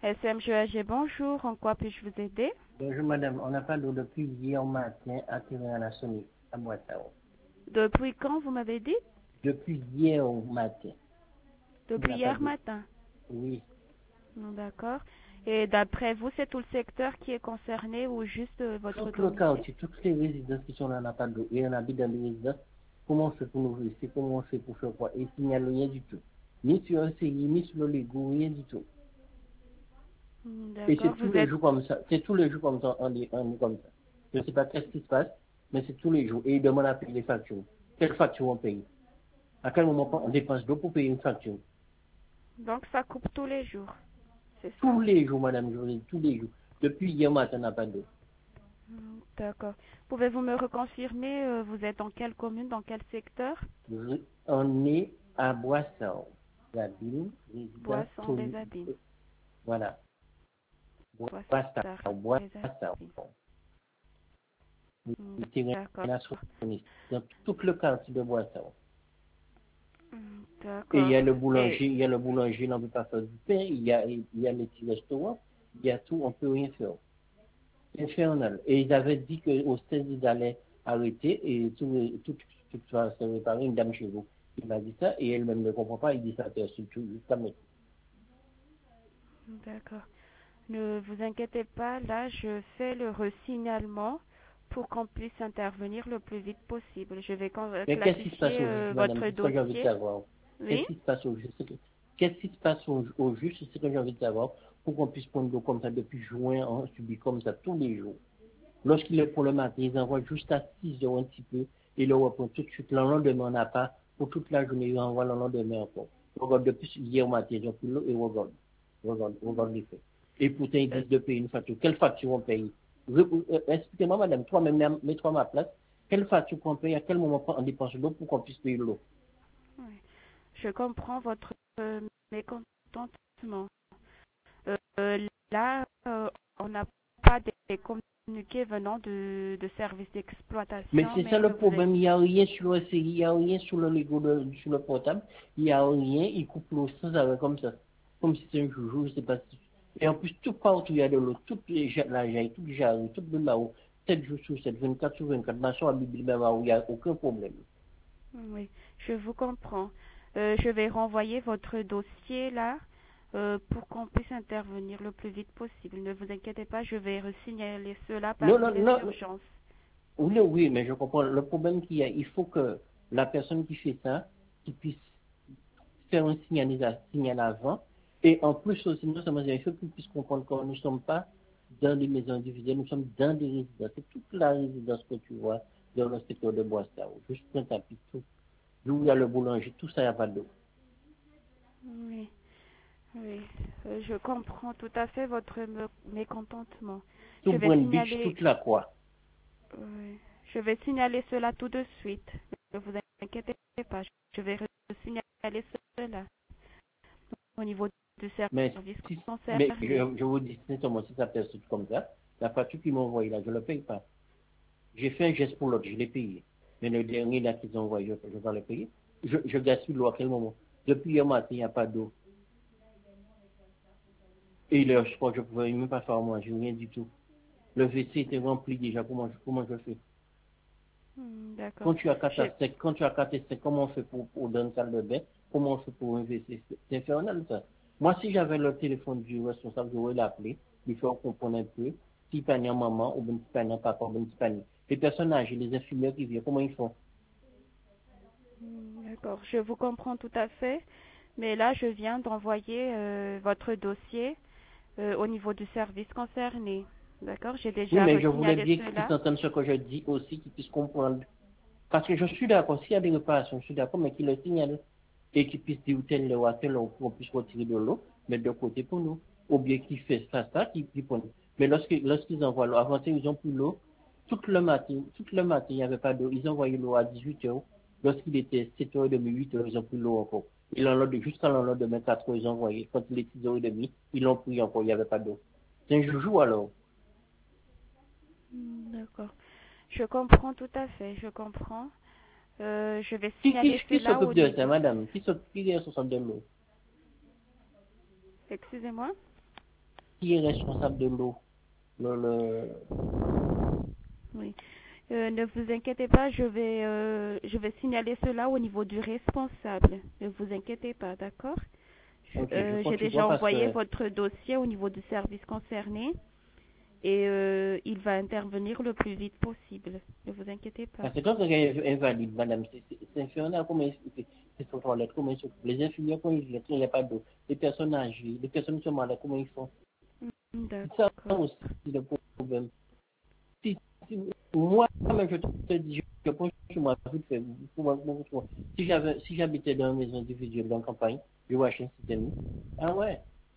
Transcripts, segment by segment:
SMGAG, bonjour. En quoi puis-je vous aider? Bonjour madame, on n'a pas d'eau depuis hier matin à Terre-à-la-Sonique, à Boissao. Depuis quand vous m'avez dit? Depuis hier au matin. On Depuis n'a pas hier d'eau. matin. Oui. D'accord. Et d'après vous, c'est tout le secteur qui est concerné ou juste votre Tout le domicile? quartier, toutes les résidences qui sont là, on n'a pas d'eau. Et on habite dans des résidences. Comment on fait pour nous réussir? Comment on fait pour faire quoi? Et il n'y a rien du tout. Ni sur un série, ni sur le Lego, rien du tout. Et c'est D'accord. tous Vous les êtes... jours comme ça. C'est tous les jours comme ça, on est comme ça. Je ne sais pas qu'est-ce qui se passe, mais c'est tous les jours. Et ils demandent à payer les factures. Quelle facture on paye? À quel moment on dépense d'eau pour payer une facture? Donc ça coupe tous les jours, c'est ça? Tous les jours, madame Jolie, tous les jours. Depuis hier matin, on n'a pas d'eau. D'accord. Pouvez-vous me reconfirmer, vous êtes dans quelle commune, dans quel secteur? On est à Boissao, la ville, résidence Boisson des Tony. Abîmes. Voilà. Boissard des Boissao. Abîmes. Le terrain D'accord. nationaliste. Dans tout le quartier de Boissao. Et il D'accord. y a Et le boulanger, on ne peut pas faire du pain, il y a les petits restaurants, il y a tout, on ne peut rien faire. C'est infernal. Et ils avaient dit qu'au stade, ils allaient arrêter et tout va se réparer. Une dame chez vous, il m'a dit ça et elle-même ne comprend pas, il dit ça surtout jusqu'à maintenant. d'accord. Ne vous inquiétez pas, là je fais le resignalement pour qu'on puisse intervenir le plus vite possible. Je vais Mais qu'est-ce qui se passe classifier au juste, madame? votre C'est ce que j'ai envie de dossier. savoir. Qu'est-ce Oui. qui se passe au juste? Qu'est-ce qui se passe au juste? C'est ce que j'ai envie de savoir pour qu'on puisse prendre l'eau comme ça depuis juin, on subit comme ça tous les jours. Lorsqu'il est pour le matin, ils envoient juste à 6 heures un petit peu et le reprend tout de suite. Le lendemain, on n'a pas. Pour toute la journée, ils envoient le lendemain encore. Regarde, depuis hier matin, ils ont pris l'eau et regarde. Regarde les faits. Et pourtant, ils disent de payer une facture. Quelle facture on paye? Expliquez-moi, madame, toi-même, mets-toi à ma place. Quelle facture qu'on paye? À quel moment on dépense l'eau pour qu'on puisse payer l'eau? Oui. Je comprends votre mécontentement. Là, on n'a pas des communiqués venant de services Mais d'exploitation, c'est ça mais le ne vous inquiétez problème. Il n'y a rien sur le série, il n'y a rien sur le Lego, sur le portable. Il n'y a rien. Il coupe l'eau sans arrêt comme ça. Comme si c'était un joujou, je sais pas si. Et en plus, tout partout, il y a de l'eau. Toute la jaille, toute jarre, toute de là-haut. 7 jours sur 7, 24 sur 24. Nation à Bible, même où il n'y a aucun problème. Oui, je vous comprends. Je vais renvoyer votre dossier là pour qu'on puisse intervenir le plus vite possible. Ne vous inquiétez pas, je vais resignaler cela Non, parmi non, les non. urgences. Oui, oui, mais je comprends. Le problème qu'il y a, il faut que la personne qui fait ça, qui puisse faire un signal avant. Et en plus aussi, non seulement il faut qu'ils puissent comprendre que nous ne sommes pas dans des maisons individuelles, nous sommes dans des résidences. C'est toute la résidence que tu vois dans le secteur de Boissao. Juste un tapis, tout. D'où il y a le boulanger, tout ça, il n'y a pas d'eau. Oui, oui, je comprends tout à fait votre mécontentement. Tout Je vais Brand Beach, signaler, toute la croix. oui, je vais signaler cela tout de suite. Ne vous inquiétez pas, je vais signaler cela au niveau du Mais, service mais concerné. je vous dis, sincèrement, si ça persiste comme ça, la facture qu'ils m'ont envoyée là, je ne le paye pas. J'ai fait un geste pour l'autre, je l'ai payé. Mais le dernier là qu'ils ont envoyé, je vais le payer. Je gaspille l'eau à quel moment? Depuis hier matin, il n'y a pas d'eau. Et là, je crois que je ne pouvais même pas faire manger, rien du tout. Le WC était rempli déjà, comment je fais? D'accord. Quand tu as 4 à 5, comment on fait pour dans une salle de bain? Comment on fait pour un WC? C'est infernal ça. Moi, si j'avais le téléphone du responsable, j'aurais l'appelé, lui faire comprendre un peu, si panier maman, ou bien si panier papa, ou bien si panier. Les personnes âgées, les infirmières qui viennent, comment ils font? D'accord, je vous comprends tout à fait, mais là, je viens d'envoyer votre dossier au niveau du service concerné. D'accord, j'ai Oui, déjà mais je voulais resignalé bien qu'ils puissent cela. entendre ce que je dis aussi, qu'ils puissent comprendre. Parce que je suis d'accord, s'il y a des réparations, je suis d'accord, mais qu'ils le signalent. Et qu'ils puissent dire tel ou tel, qu'on puisse retirer de l'eau, mettre de côté pour nous. Ou bien qu'ils fassent ça, qu'ils prennent. Mais lorsqu'ils envoient l'eau, avant ça, ils ont pris l'eau. Tout le matin, il n'y avait pas d'eau. Ils envoyaient l'eau à 18 heures. Lorsqu'il était 7h30, 8 heures, ils ont pris l'eau encore. Et jusqu'à le lendemain, 4 heures, ils ont envoyé. Quand il est 6h30, ils l'ont pris encore, il n'y avait pas d'eau. C'est un joujou alors. D'accord, je comprends tout à fait, je comprends. Je vais signaler Qui cela au s'occupe de ça, niveau. madame? Qui est responsable de l'eau? Excusez-moi. qui est responsable de l'eau? Oui. Ne vous inquiétez pas, je vais signaler cela au niveau du responsable. Ne vous inquiétez pas, d'accord? Ok, je J'ai compte sur déjà toi parce envoyé que votre dossier au niveau du service concerné et il va intervenir le plus vite possible. Ne vous inquiétez pas. parce que quand quelqu'un est invalide, madame, c'est infernal, comment c'est sur toilette, comment ils sont, les infirmières, comment ils il n'y a pas d'eau, les personnes âgées, les personnes qui sont malades, comment ils font? C'est ça D'accord. aussi le problème. Si, moi, même je te dis, je pense que moi, vite fait, si j'habitais dans une maison individuelle dans la campagne, je vois un système. Ah ouais,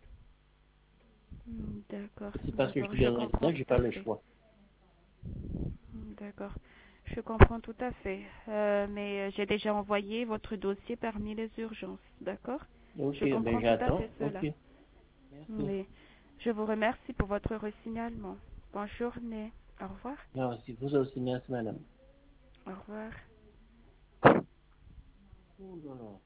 D'accord, c'est parce que je d'accord, suis je dans un comprends résident, tout j'ai à pas le fait. choix. D'accord, je comprends tout à fait. Mais j'ai déjà envoyé votre dossier parmi les urgences, d'accord? Ok, Je ben comprends tout à j'attends. fait Ok, cela. merci. Oui, je vous remercie pour votre resignalement. Bonne journée. Au revoir. Merci, vous aussi, merci madame. Au revoir. Oh là là.